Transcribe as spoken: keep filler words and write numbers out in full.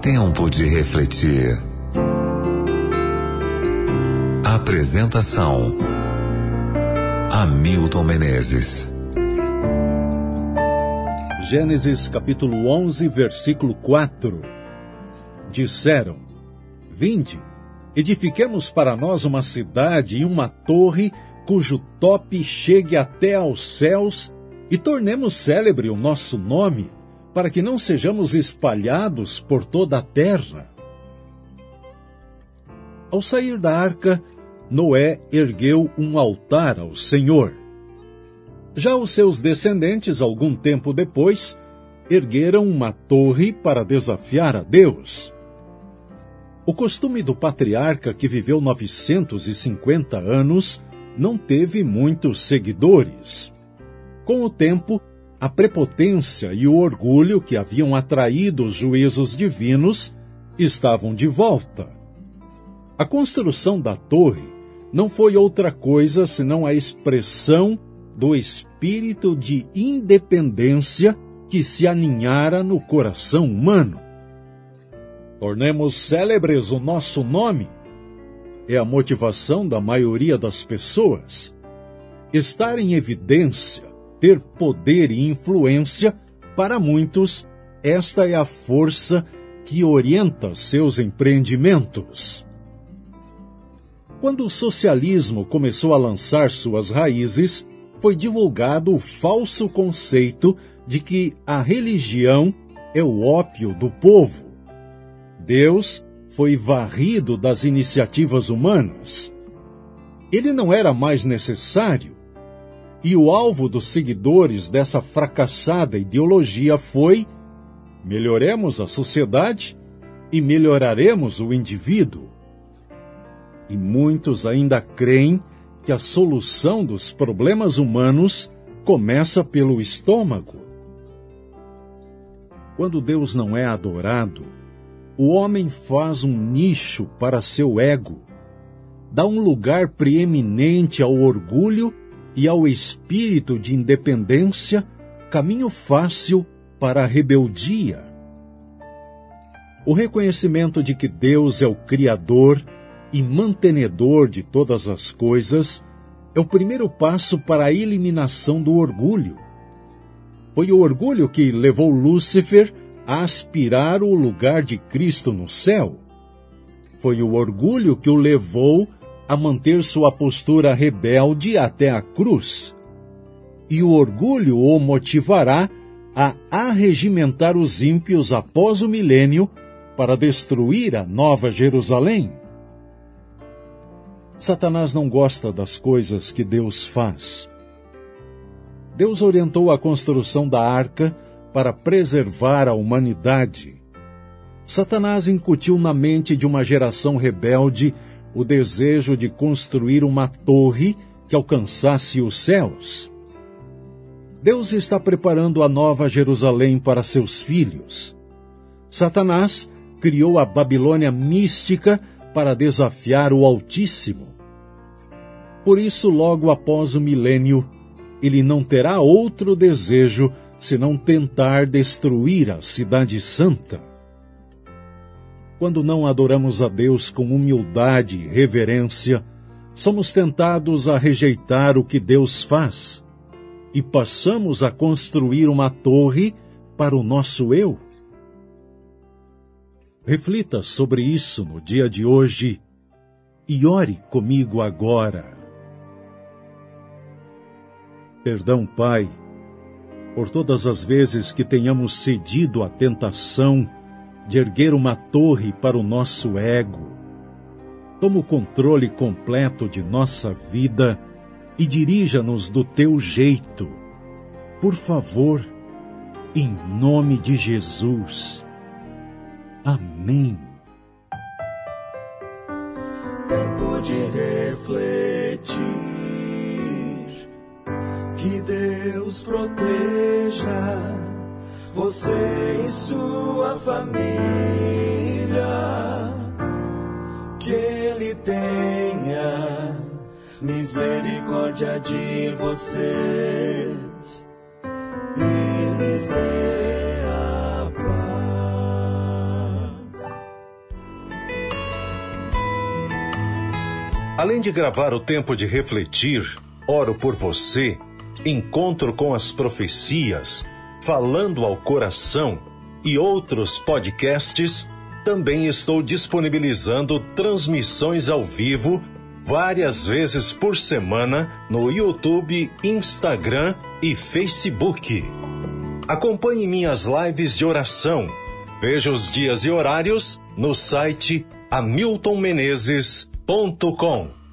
Tempo de refletir. Apresentação: Hamilton Menezes. Gênesis capítulo onze, versículo quatro. Disseram: Vinde, edifiquemos para nós uma cidade e uma torre, cujo tope chegue até aos céus, e tornemos célebre o nosso nome, para que não sejamos espalhados por toda a terra. Ao sair da arca, Noé ergueu um altar ao Senhor. Já os seus descendentes, algum tempo depois, ergueram uma torre para desafiar a Deus. O costume do patriarca, que viveu novecentos e cinquenta anos, não teve muitos seguidores. Com o tempo, a prepotência e o orgulho que haviam atraído os juízos divinos estavam de volta. A construção da torre não foi outra coisa senão a expressão do espírito de independência que se aninhara no coração humano. Tornemos célebres o nosso nome. É a motivação da maioria das pessoas. Estar em evidência, ter poder e influência, para muitos, esta é a força que orienta seus empreendimentos. Quando o socialismo começou a lançar suas raízes, foi divulgado o falso conceito de que a religião é o ópio do povo. Deus foi varrido das iniciativas humanas. Ele não era mais necessário. E o alvo dos seguidores dessa fracassada ideologia foi: melhoremos a sociedade e melhoraremos o indivíduo. E muitos ainda creem que a solução dos problemas humanos começa pelo estômago. Quando Deus não é adorado, o homem faz um nicho para seu ego, dá um lugar preeminente ao orgulho e ao espírito de independência, caminho fácil para a rebeldia. O reconhecimento de que Deus é o Criador e mantenedor de todas as coisas é o primeiro passo para a eliminação do orgulho. Foi o orgulho que levou Lúcifer a aspirar o lugar de Cristo no céu. Foi o orgulho que o levou a manter sua postura rebelde até a cruz. E o orgulho o motivará a arregimentar os ímpios após o milênio para destruir a Nova Jerusalém. Satanás não gosta das coisas que Deus faz. Deus orientou a construção da arca para preservar a humanidade. Satanás incutiu na mente de uma geração rebelde o desejo de construir uma torre que alcançasse os céus. Deus está preparando a Nova Jerusalém para seus filhos. Satanás criou a Babilônia mística para desafiar o Altíssimo. Por isso, logo após o milênio, ele não terá outro desejo senão tentar destruir a Cidade Santa. Quando não adoramos a Deus com humildade e reverência, somos tentados a rejeitar o que Deus faz e passamos a construir uma torre para o nosso eu. Reflita sobre isso no dia de hoje e ore comigo agora. Perdão, Pai, por todas as vezes que tenhamos cedido à tentação de erguer uma torre para o nosso ego. Toma o controle completo de nossa vida e dirija-nos do teu jeito. Por favor, em nome de Jesus. Amém. Tempo de refletir, que Deus proteja você e sua família, que Ele tenha misericórdia de vocês e lhes dê a paz. Além de gravar o tempo de refletir, oro por você, encontro com as profecias, falando ao coração e outros podcasts, também estou disponibilizando transmissões ao vivo várias vezes por semana no YouTube, Instagram e Facebook. Acompanhe minhas lives de oração. Veja os dias e horários no site hamilton menezes ponto com.